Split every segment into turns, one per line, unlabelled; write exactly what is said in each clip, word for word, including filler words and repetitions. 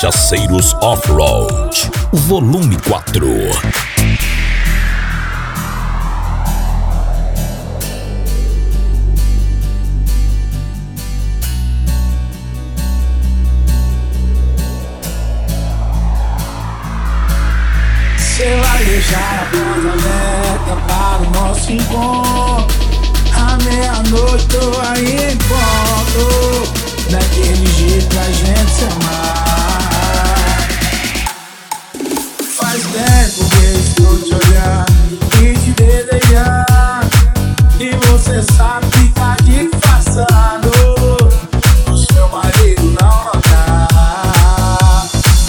Cachaceiros Off-Road, volume quatro.
Você vai deixar a porta aberta para o nosso encontro. À meia-noite tô aí em ponto, daquele jeito pra gente se amar. Faz tempo que estou te olhando e te desejar, e você sabe ficar disfarçando, o seu marido não notar.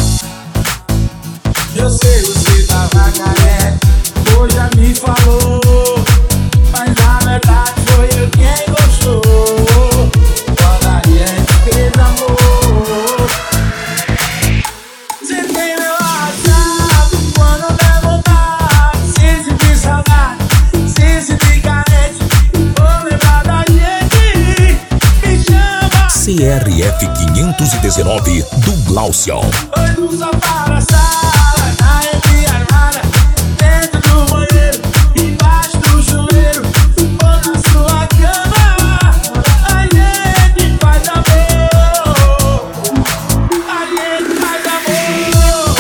Eu sei, você tava carente, hoje já me falou, mas na verdade foi eu quem gostou. Quando a gente fez amor, você tem meu WhatsApp, quando der vontade, se sentir saudade, se sentir carente, vou lembrar da gente, me chama.
C R F quinhentos e dezenove do Glaucion.
Oi, no sofá da sala, na rede armada, dentro do banheiro, embaixo do chuveiro, ou na sua cama, a gente faz amor, a gente faz amor.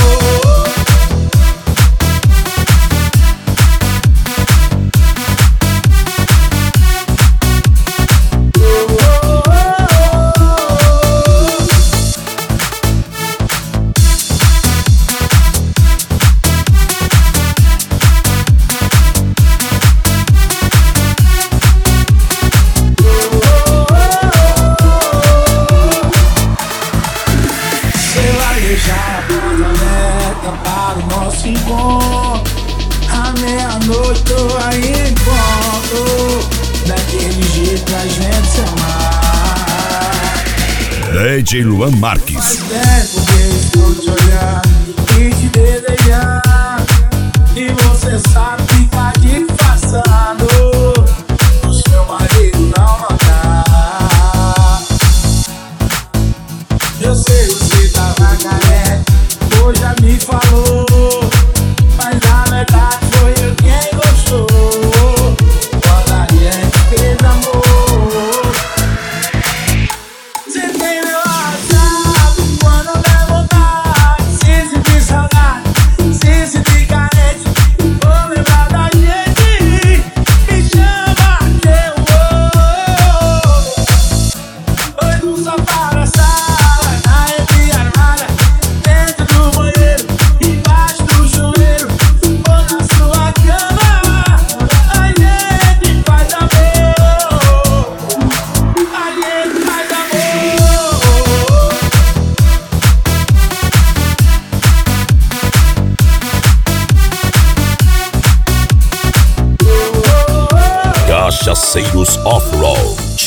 Você vai deixar a porta aberta para o nosso encontro. À meia-noite tô aí em ponto, daquele jeito pra gente se amar.
D J Luan Marques.
Faz tempo que estou te olhando e te desejar, e você sabe ficar disfarçando, o seu marido não notar. Eu sei, você tava carente, hoje já me falou, mas na verdade foi eu quem gostou. Quando a gente fez amor, você tem meu WhatsApp, quando der vontade, se sentir saudade, se sentir carente, vou lembrar da gente, me chama que eu vou. Oi, no sofá da sala, na rede armada, dentro do banheiro, embaixo do chuveiro, ou na sua cama, a gente faz amor, a gente faz amor.
Cachaceiros Off-Road,